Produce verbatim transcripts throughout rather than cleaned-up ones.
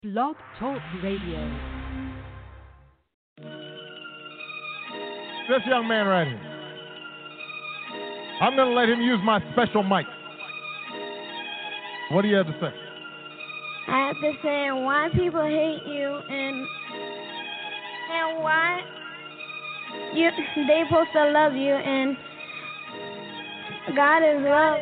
Blog Talk Radio. This young man right here, I'm going to let him use my special mic. What do you have to say? I have to say why people hate you and and why you they supposed to love you and God is love.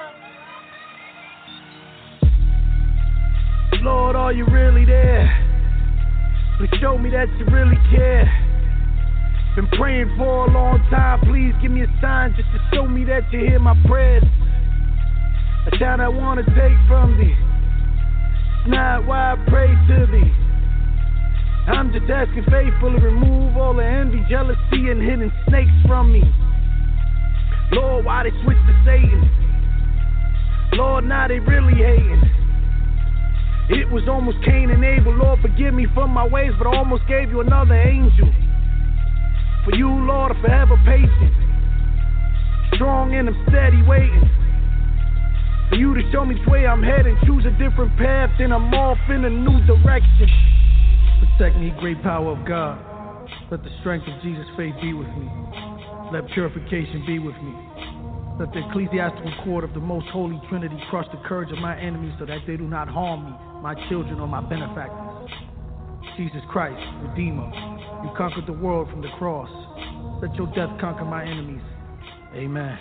Lord, are you really there? Please show me that you really care. Been praying for a long time. Please give me a sign just to show me that you hear my prayers. A child I want to take from thee. It's not why I pray to thee. I'm just asking faithfully remove all the envy, jealousy, and hidden snakes from me. Lord, why they switch to Satan? Lord, now they really hating. It was almost Cain and Abel. Lord, forgive me for my ways, but I almost gave you another angel. For you, Lord, are forever patient, strong and I'm steady waiting. For you to show me which way I'm heading, choose a different path, then I'm off in a new direction. Protect me, great power of God. Let the strength of Jesus' faith be with me. Let purification be with me. Let the ecclesiastical cord of the most holy Trinity crush the courage of my enemies so that they do not harm me, my children, or my benefactors. Jesus Christ, Redeemer, you conquered the world from the cross. Let your death conquer my enemies. Amen.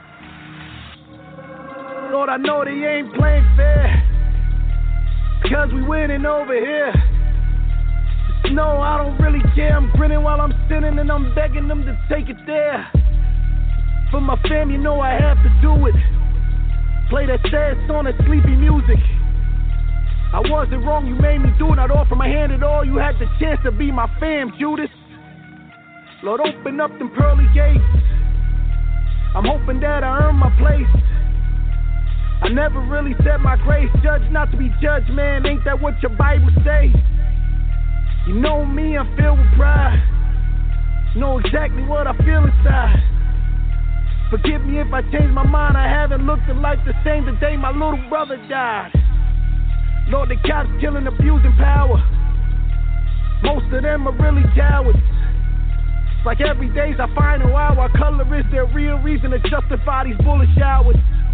Lord, I know they ain't playing fair, because we winning over here. Just know I don't really care. I'm grinning while I'm sinning and I'm begging them to take it there. For my fam, you know I have to do it. Play that sad song, that sleepy music. I wasn't wrong, you made me do it. I'd offer my hand at all. You had the chance to be my fam, Judas. Lord, open up them pearly gates. I'm hoping that I earn my place. I never really said my grace. Judge not to be judged, man. Ain't that what your Bible say? You know me, I'm filled with pride. Know exactly what I feel inside. Forgive me if I change my mind. I haven't looked at life the same the day my little brother died. Lord, the cops killing, abusing power. Most of them are really cowards. It's like every day's I find a while. What color is their real reason to justify these bullet showers?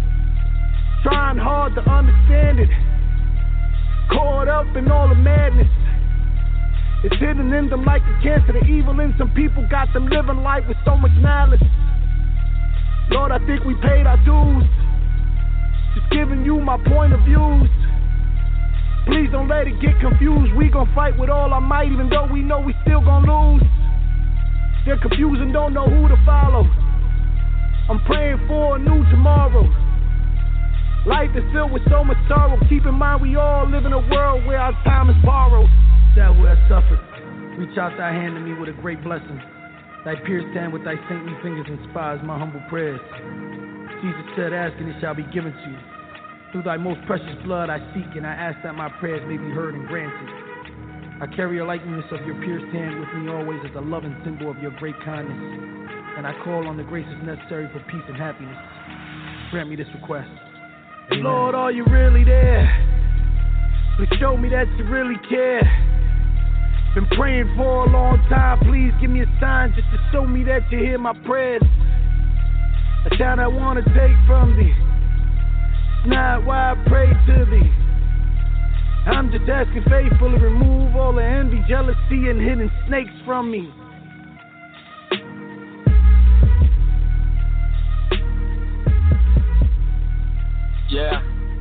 Trying hard to understand it. Caught up in all the madness. It's hidden in them like a cancer. The evil in some people got them living life with so much malice. Lord, I think we paid our dues. Just giving you my point of views. Please don't let it get confused. We gon' fight with all our might, even though we know we still gon' lose. They're confused and don't know who to follow. I'm praying for a new tomorrow. Life is filled with so much sorrow. Keep in mind we all live in a world where our time is borrowed. That who has suffered, reach out thy hand to me with a great blessing. Thy pierced hand with thy saintly fingers inspires my humble prayers. Jesus said, ask and it shall be given to you. Through thy most precious blood I seek, and I ask that my prayers may be heard and granted. I carry a likeness of your pierced hand with me always as a loving symbol of your great kindness. And I call on the graces necessary for peace and happiness. Grant me this request. Amen. Lord, are you really there? Please show me that you really care. Been praying for a long time. Please give me a sign just to show me that you hear my prayers. A child I want to take from thee. It's not why I pray to thee. I'm just asking faithfully remove all the envy, jealousy, and hidden snakes from me. Yeah.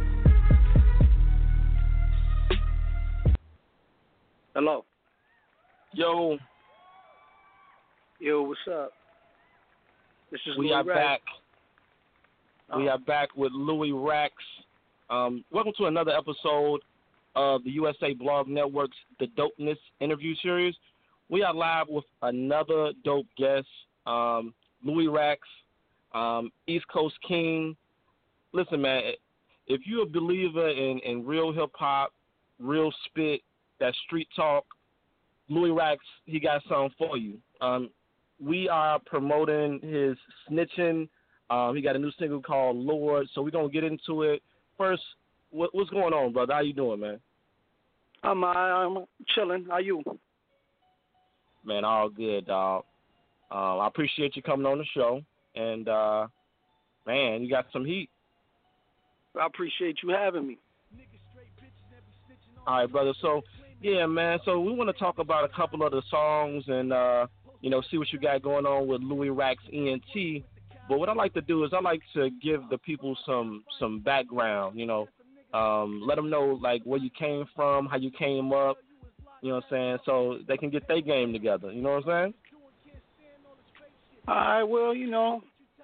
Hello. Yo. Yo, what's up? This is We Louis are Rax. back. Oh. We are back with Louis Rax. Um, welcome to another episode of the U S A Blog Network's The Dopeness interview series. We are live with another dope guest, um, Louis Rax, um, East Coast King. Listen, man, if you're a believer in, in real hip-hop, real spit, that street talk, Louis Rax, he got something for you. Um, we are promoting his Snitching. Um, he got a new single called Lord, so we're going to get into it. First, what, what's going on, brother? How you doing, man? I'm I'm chilling. How you? Man, all good, dog. Uh, I appreciate you coming on the show, and uh, man, you got some heat. I appreciate you having me. All right, brother. So, yeah, man. So we want to talk about a couple of the songs and uh, you know, see what you got going on with Louis Rax E N T. But what I like to do is I like to give the people some some background. You know, um, let them know like where you came from, how you came up. You know what I'm saying? So they can get their game together. You know what I'm saying? All right. Well, you know,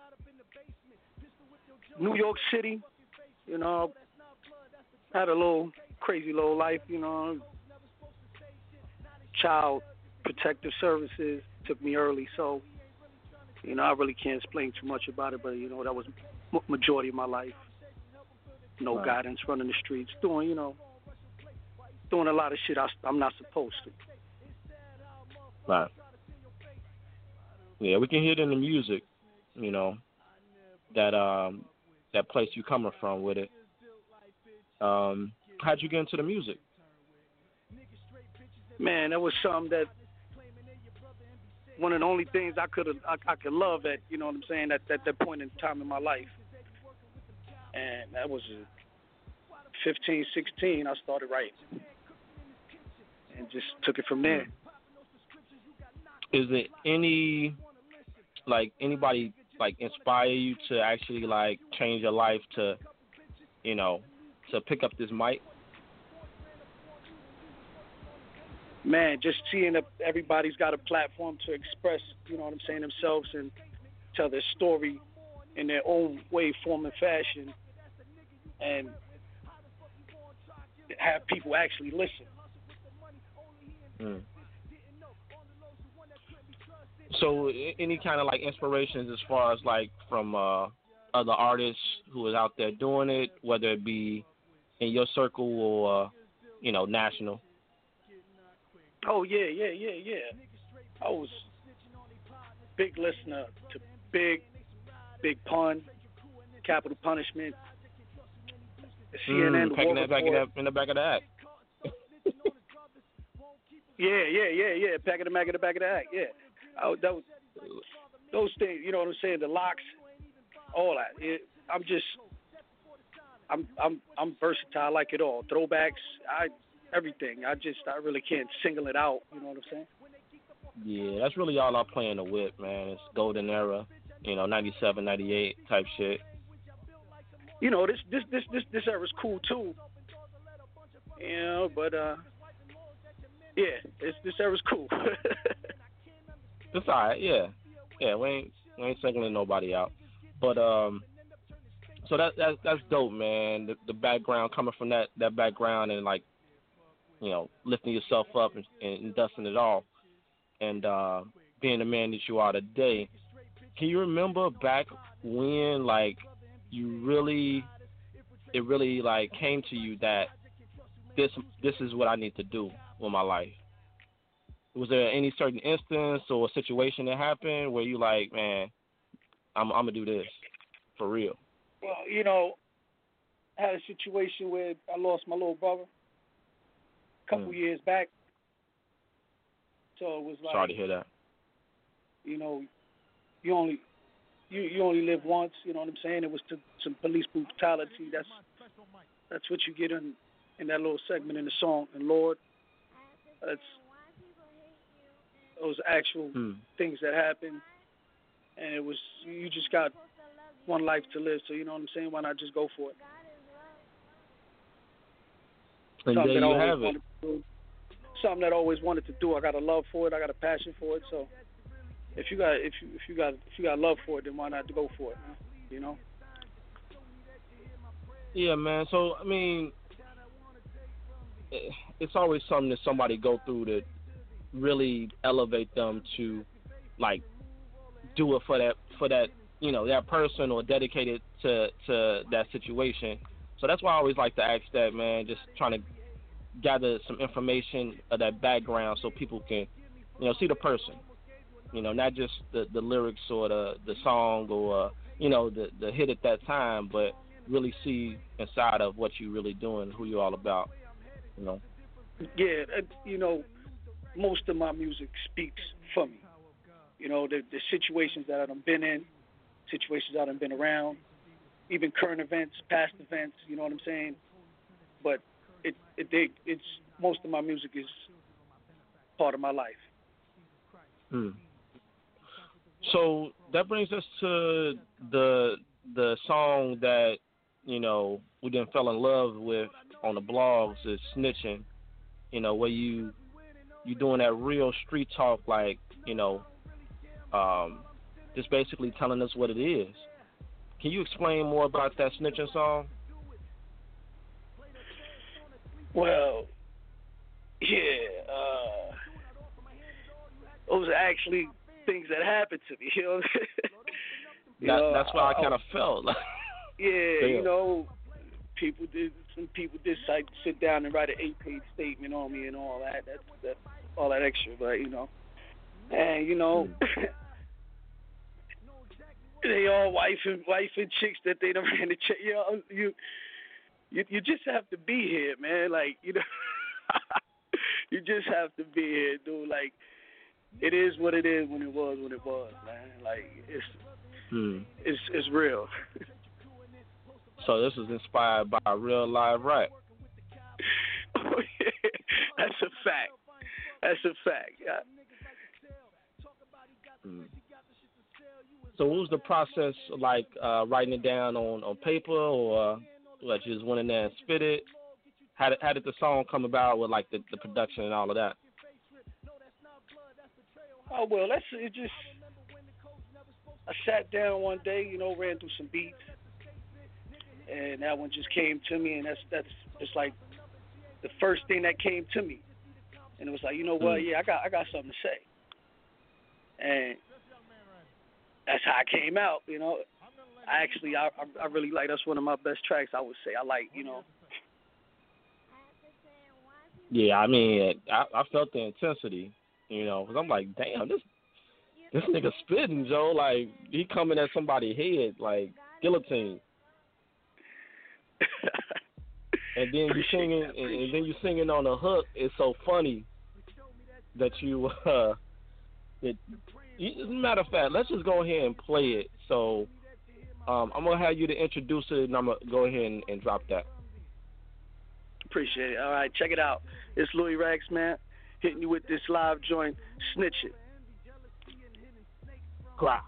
New York City. You know, had a little crazy little life. You know, child protective services took me early, so you know I really can't explain too much about it. But you know that was m- majority of my life. No Right. guidance, running the streets, doing you know, doing a lot of shit I, I'm not supposed to. Right. Yeah, we can hear it in the music. You know, that um that place you coming from with it. Um, how'd you get into the music? Man, that was something that one of the only things I could I, I could love at, you know what I'm saying, at, at that point in time in my life. And that was fifteen, sixteen, I started writing. And just took it from there. Is it any, like, anybody, like, inspire you to actually, like, change your life to, you know, to pick up this mic? Man, just seeing that everybody's got a platform to express, you know what I'm saying, themselves and tell their story in their own way, form, and fashion, and have people actually listen. Mm. So, any kind of like inspirations as far as like from uh, other artists who is out there doing it, whether it be in your circle or uh, you know, national? Oh yeah, yeah, yeah, yeah. I was big listener to Big, Big Pun, Capital Punishment, the C N N, Mm, the packing War that back in, Report. that, in the back of the act. Yeah, yeah, yeah, yeah. Pack in the back of the back of the act. Yeah, I, that was, those things. You know what I'm saying? The locks, all that. It, I'm just, I'm, I'm, I'm versatile. I like it all. Throwbacks, I, everything. I just, I really can't single it out. You know what I'm saying? Yeah, that's really all I play in the whip, man. It's golden era, you know, ninety-seven, ninety-eight type shit. You know, this, this, this, this, this era's cool too. You know, but uh, yeah, this, this era's cool. It's all right, yeah, yeah. We ain't we ain't singling nobody out, but um, so that that's that's dope, man. The, the background coming from that that background and like, you know, lifting yourself up and, and dusting it off, and uh, being the man that you are today. Can you remember back when like you really, it really like came to you that this this is what I need to do with my life? Was there any certain instance or situation that happened where you like, man, I'm, I'm gonna do this for real? Well, you know, I had a situation where I lost my little brother a couple Mm. years back. So it was like, Sorry to hear that. you know, you only you you only live once. You know what I'm saying? It was to some police brutality. That's that's what you get in in that little segment in the song. And Lord, that's those actual Hmm. things that happened. And it was, you just got one life to live. So you know what I'm saying? Why not just go for it? And Something there that I you always have it. wanted to do. Something that I always wanted to do. I got a love for it. I got a passion for it. So if you got if you if you got if you got love for it, then why not go for it? Man? You know? Yeah, man. So I mean, it's always something that somebody go through to really elevate them to, like, do it for that for that you know that person or dedicate it to to that situation. So that's why I always like to ask that, man. Just trying to gather some information of that background so people can, you know, see the person. You know, not just the, the lyrics or the, the song or, uh, you know, the, the hit at that time, but really see inside of what you're really doing, who you're all about, you know. yeah, uh, you know, most of my music speaks for me. You know, the, the situations that I've been in, situations that I've been around, even current events, past events. You know what I'm saying? But it, it, they, it's most of my music is part of my life. Hmm. So that brings us to the the song that, you know, we then fell in love with on the blogs is Snitching, you know, where you you doing that real street talk, like, you know, um, just basically telling us what it is. Can you explain more about that Snitching song? Well, yeah, uh, those are actually things that happened to me, you know. you that, know that's what I, I kind of felt. yeah, Damn. you know, people did. Some people did sit, sit down and write an eight-page statement on me and all that. That's that, all that extra, but you know, and you know, they all wife and wife and chicks that they done ran the check. You know, you, you you just have to be here, man. Like, you know, you just have to be here, dude. Like, it is what it is when it was when it was, man. Like, it's hmm. it's it's real. So this is inspired by a real live rap. Oh, yeah. That's a fact. That's a fact. Yeah. Hmm. So what was the process like, uh, writing it down on, on paper, or uh, what, you just went in there and spit it? How did, how did the song come about with, like, the, the production and all of that? Oh, well, that's it. Just I sat down one day, you know, ran through some beats, and that one just came to me, and that's that's just like the first thing that came to me, and it was like, you know what, yeah, I got I got something to say, and that's how I came out, you know. I actually, I I really like, that's one of my best tracks, I would say. I like, you know. Yeah, I mean, I, I felt the intensity, you know, because I'm like, damn, this this nigga spitting, Joe. Like, he coming at somebody's head, like, guillotine. And then you singing, and, and then you singing on the hook. It's so funny that you, uh, that, as a matter of fact, let's just go ahead and play it. So, um, I'm gonna have you to introduce it, and I'm gonna go ahead and, and drop that. Appreciate it. All right, check it out. It's Louis Rax, man, hitting you with this live joint, Snitch It. Cry.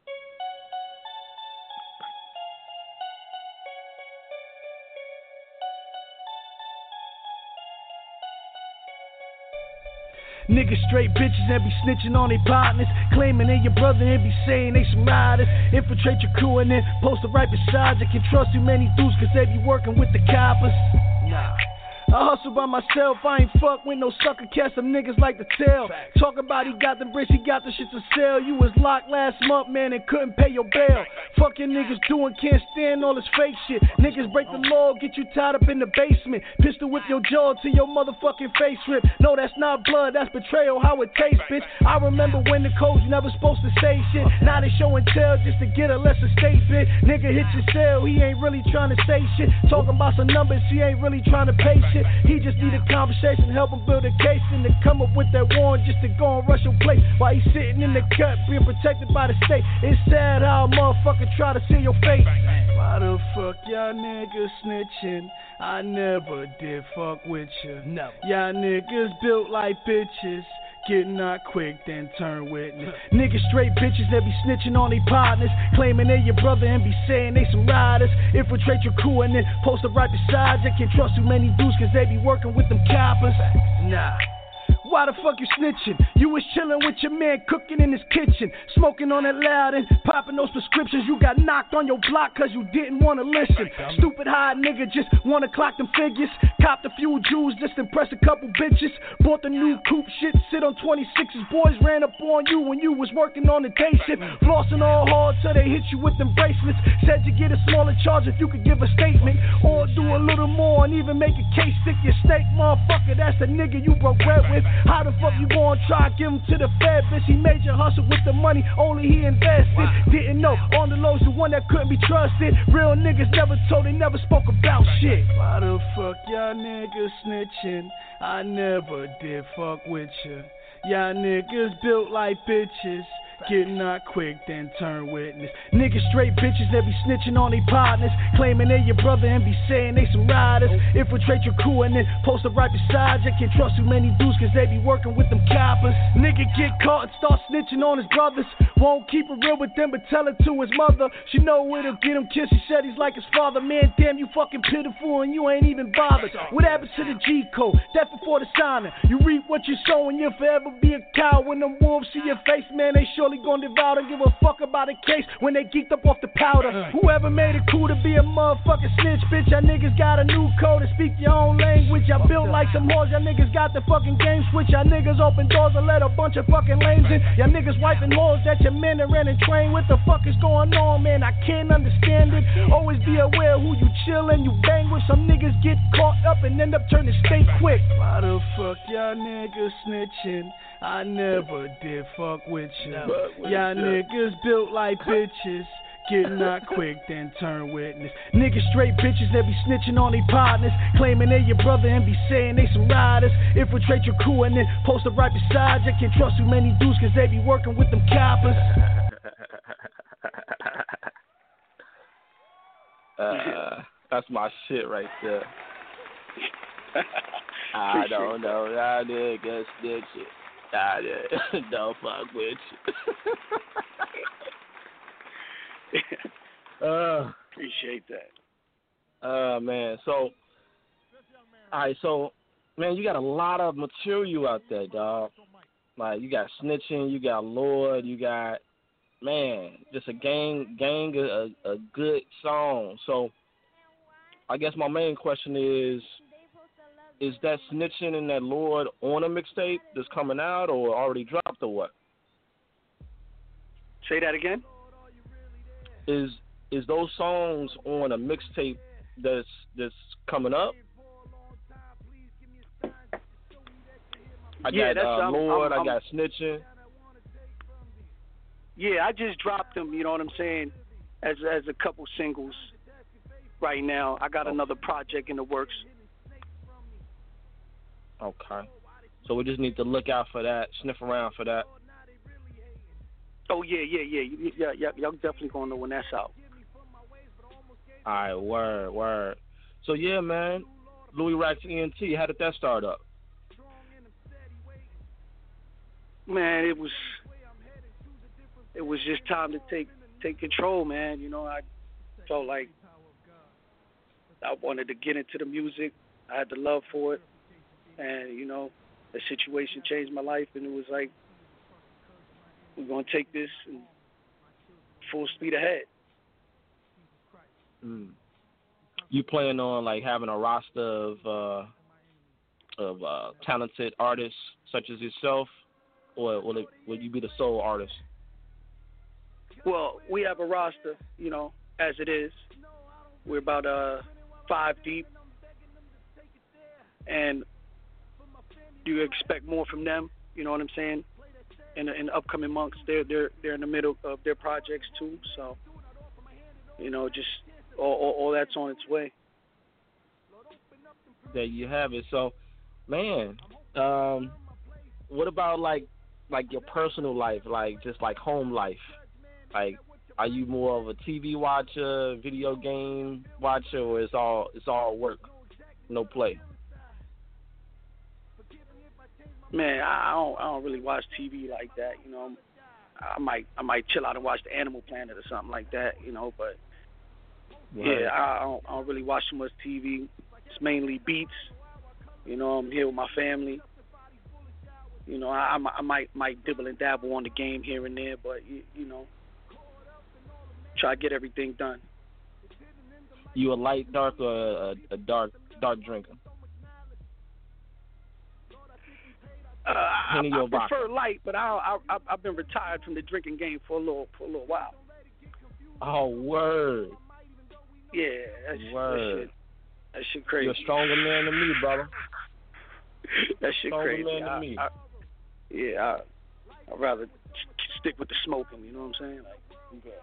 Niggas straight bitches and be snitching on their partners, claiming they your brother and be saying they some riders. Infiltrate your crew and then post it right beside you. Can trust too many dudes cause they be working with the coppers. Nah. I hustle by myself, I ain't fuck with no sucker cats, some niggas like to tell. Talk about he got the bricks, he got the shit to sell. You was locked last month, man, and couldn't pay your bail. Fuck your niggas doing, can't stand all this fake shit. Niggas break the law, get you tied up in the basement. Pistol whip your jaw till your motherfucking face rip. No, that's not blood, that's betrayal, how it tastes, bitch. I remember when the codes never supposed to say shit. Now they show and tell just to get a lesser state, bitch. Nigga hit your cell, he ain't really trying to say shit. Talking about some numbers, he ain't really trying to pay shit. He just need a conversation, help him build a case, and to come up with that warrant just to go and rush your place while he's sitting in the cut, being protected by the state. It's sad how a motherfucker try to see your face. Why the fuck y'all niggas snitching? I never did fuck with you. No. Y'all niggas built like bitches. Get knocked quick, then turn witness. Niggas straight bitches that be snitching on their partners, claiming they your brother and be saying they some riders. Infiltrate your crew and then post it right beside you. Can't trust too many dudes cause they be working with them coppers. Nah. Why the fuck you snitching? You was chilling with your man cooking in his kitchen, smoking on it loud and popping those prescriptions. You got knocked on your block cause you didn't wanna listen. Stupid high nigga just wanna clock them figures. Copped a few Jews just impress a couple bitches. Bought the new coupe shit, sit on twenty-sixes. Boys ran up on you when you was working on the day shift. Flossing all hard till they hit you with them bracelets. Said you get a smaller charge if you could give a statement, or do a little more and even make a case stick your steak, motherfucker. That's the nigga you broke bread with. How the fuck you gonna try to give him to the Fed, bitch? He made your hustle with the money, only he invested. Wow. Didn't know, on the low's the one that couldn't be trusted. Real niggas never told, they never spoke about shit. Why the fuck y'all niggas snitching? I never did fuck with ya. Y'all niggas built like bitches. Get not quick, then turn witness. Niggas straight bitches that be snitching on they partners, claiming they your brother and be saying they some riders. Infiltrate your crew and then post up right beside you. Can't trust too many dudes cause they be working with them coppers. Nigga get caught and start snitching on his brothers. Won't keep it real with them but tell it to his mother. She know it'll get him kissed. She said he's like his father. Man, damn, you fucking pitiful and you ain't even bothered. What happened to the G code? Death before the signing. You reap what you sow and you'll forever be a cow. When them wolves see your face, man, they surely gonna devour. Don't give a fuck about a case when they geeked up off the powder. Whoever made it cool to be a motherfucking snitch, bitch. Y'all niggas got a new code and speak your own language. Y'all built like some whores. Y'all niggas got the fucking game switch. Y'all niggas open doors and let a bunch of fucking lames in. Y'all niggas wiping whores that your men are in and train. What the fuck is going on, man? I can't understand it. Always be aware of who you chillin', you bang with. Some niggas get caught up and end up turning state quick. Why the fuck y'all niggas snitching? I never did fuck with you. Y'all niggas built like bitches. Get not quick, then turn witness. Niggas straight bitches that be snitching on they partners, claiming they your brother and be saying they some riders. Infiltrate your crew and then post up right beside you. Can't trust too many dudes cause they be working with them coppers. uh, that's my shit right there. I don't know. I niggas snitching. I don't fuck with you. uh, Appreciate that. Uh, man. So, all right. So, man, you got a lot of material out there, dog. Like, you got Snitching, you got Lord, you got, man, just a gang, gang, a, a good song. So, I guess my main question is, is that Snitching and that Lord on a mixtape that's coming out or already dropped or what? Say that again? Is is those songs on a mixtape that's that's coming up? I yeah, got that's, uh, I'm, Lord, I'm, I got Snitching. Yeah, I just dropped them, you know what I'm saying, as as a couple singles right now. I got okay. another project in the works. Okay. So we just need to look out for that, sniff around for that. Oh, yeah, yeah, yeah. yeah, yeah y'all definitely going to know when that's out. All right, word, word. So, yeah, man, Louis Rax E N T, how did that start up? Man, it was it was just time to take take control, man. You know, I felt like I wanted to get into the music. I had the love for it. And, you know, the situation changed my life, and it was like, we're going to take this and full speed ahead. Mm. You plan on, like, having a roster of uh, of uh, talented artists such as yourself, or will, it, will you be the sole artist? Well, we have a roster, you know, as it is. We're about uh, five deep. And you expect more from them, you know what I'm saying? In the, in the upcoming months, they're they're they're in the middle of their projects too, so you know, just all, all, all that's on its way. There you have it. So, man, um, what about like like your personal life, like just like home life? Like, are you more of a T V watcher, video game watcher, or it's all it's all work, no play? Man, I don't I don't really watch T V like that, you know. I might I might chill out and watch the Animal Planet or something like that, you know. But right. yeah, I don't, I don't really watch too much T V. It's mainly beats. You know, I'm here with my family. You know, I, I might might dibble and dabble on the game here and there, but you, you know, try to get everything done. You a light, dark, or a, a dark dark drinker? Uh, I, I prefer light, but I, I I've been retired from the drinking game for a little for a little while. Oh, word. Yeah, that's, word. that shit. That shit crazy. You're a stronger man than me, brother. That shit Stronger crazy. man than I, me. I, yeah, I, I'd rather stick with the smoking. You know what I'm saying? Like, I'm good.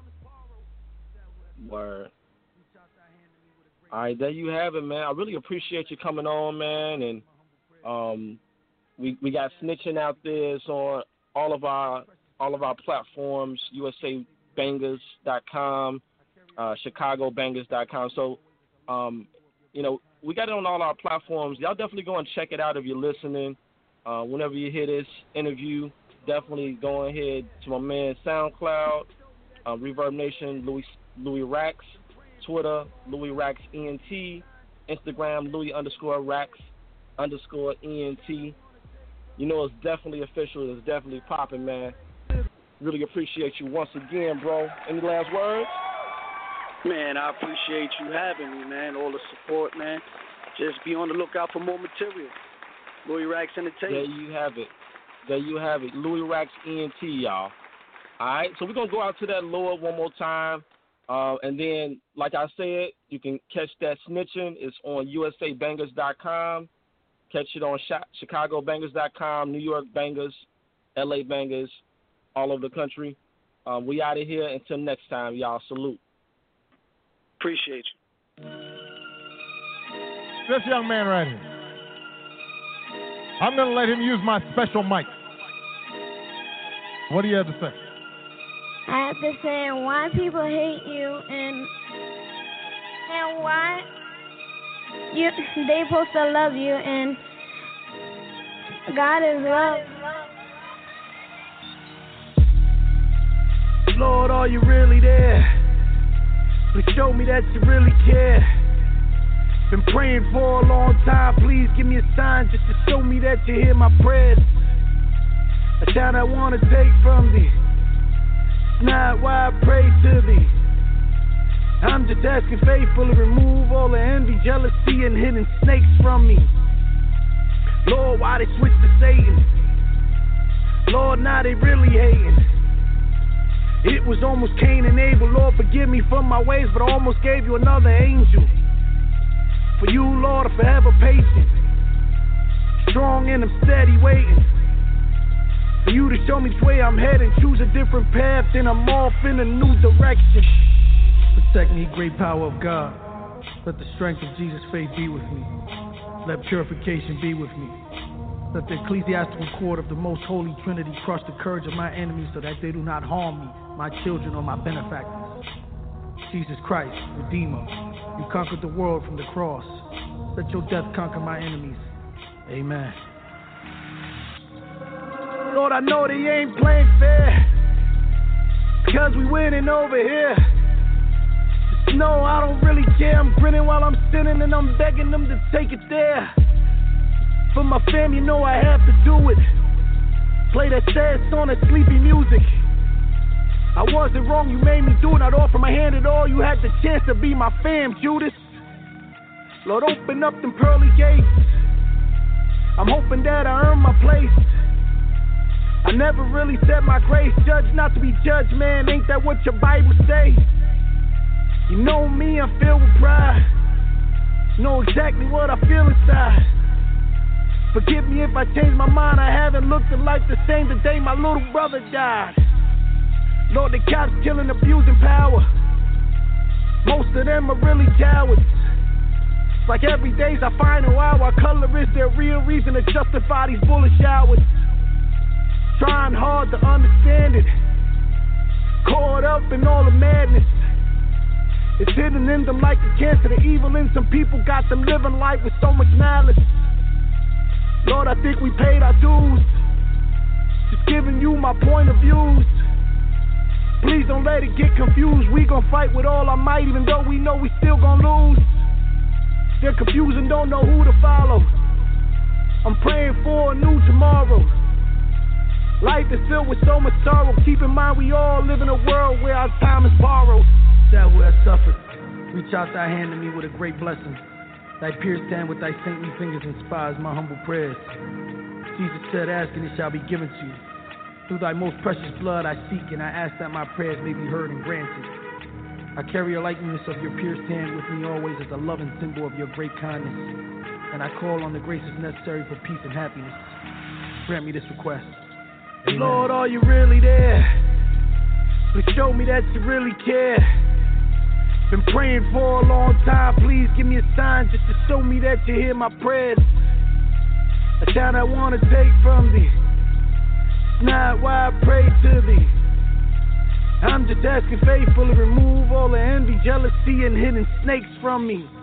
Word. All right, there you have it, man. I really appreciate you coming on, man. And um, we we got snitching out there. It's on all of our all of our platforms, U S A Bangers dot com, uh, Chicago Bangers dot com. So, um, you know, we got it on all our platforms. Y'all definitely go and check it out if you're listening. Uh, whenever you hear this interview, definitely go ahead to my man SoundCloud, uh, Reverb Nation, Louis Louis Rax, Twitter, Louis Rax E N T, Instagram, Louis underscore Rax underscore E N T. You know it's definitely official. It's definitely popping, man. Really appreciate you once again, bro. Any last words? Man, I appreciate you having me, man. All the support, man. Just be on the lookout for more material. Louis Rax Entertainment. There you have it. There you have it. Louis Rax E N T, y'all. All right, so we're going to go out to that lower one more time. Uh, and then, like I said, you can catch that snitching. It's on U S A Bangers dot com. Catch it on Chicago Bangers dot com, New York Bangers, L A Bangers, all over the country. Um, we out of here. Until next time, y'all. Salute. Appreciate you. This young man right here. I'm going to let him use my special mic. What do you have to say? I have to say why people hate you and and why you they supposed to love you and God is love. Lord, are you really there? Please show me that you really care. Been praying for a long time. Please give me a sign just to show me that you hear my prayers. A child I want to take from thee. It's not why I pray to thee. I'm just asking faithfully remove all the envy, jealousy, and hidden snakes from me. Lord, why they switch to Satan? Lord, now they really hating. It was almost Cain and Abel. Lord, forgive me for my ways, but I almost gave you another angel. For you, Lord, are forever patient, strong and I'm steady waiting for you to show me which way I'm heading. Choose a different path, then I'm off in a new direction. Protect me, great power of God. Let the strength of Jesus' faith be with me. Let purification be with me. Let the ecclesiastical cord of the most holy Trinity crush the courage of my enemies so that they do not harm me, my children, or my benefactors. Jesus Christ, Redeemer, you conquered the world from the cross. Let your death conquer my enemies. Amen. Lord, I know they ain't playing fair, because we winning over here. Just know I don't really care. I'm grinning while I'm sinning and I'm begging them to take it there. For my fam, you know I have to do it. Play that sad song, that sleepy music. I wasn't wrong, you made me do it. I'd offer my hand at all. You had the chance to be my fam, Judas. Lord, open up them pearly gates. I'm hoping that I earn my place. I never really said my grace. Judge not to be judged, man. Ain't that what your Bible say? You know me, I'm filled with pride. Know exactly what I feel inside. Forgive me if I change my mind. I haven't looked at life the same the day my little brother died. Lord, the cops killing, abusing power. Most of them are really cowards. Like every day's I find a while. What color is their real reason to justify these bullet showers? Trying hard to understand it. Caught up in all the madness. It's hidden in them like a cancer. The evil in some people got them living life with so much malice. Lord, I think we paid our dues. Just giving you my point of views. Please don't let it get confused. We gon' fight with all our might, even though we know we still gon' lose. They're confused and don't know who to follow. I'm praying for a new tomorrow. Life is filled with so much sorrow. Keep in mind we all live in a world where our time is borrowed. That who has suffered, reach out thy hand to me with a great blessing. Thy pierced hand with thy saintly fingers inspires my humble prayers. Jesus said, ask and it shall be given to you. Through thy most precious blood I seek, and I ask that my prayers may be heard and granted. I carry a likeness of your pierced hand with me always as a loving symbol of your great kindness. and I call on the graces necessary for peace and happiness. Grant me this request. Amen. Lord, are you really there? Please show me that you really care. Been praying for a long time. Please give me a sign just to show me that you hear my prayers. A child I want to take from thee. It's not why I pray to thee. I'm just asking faithfully remove all the envy, jealousy, and hidden snakes from me.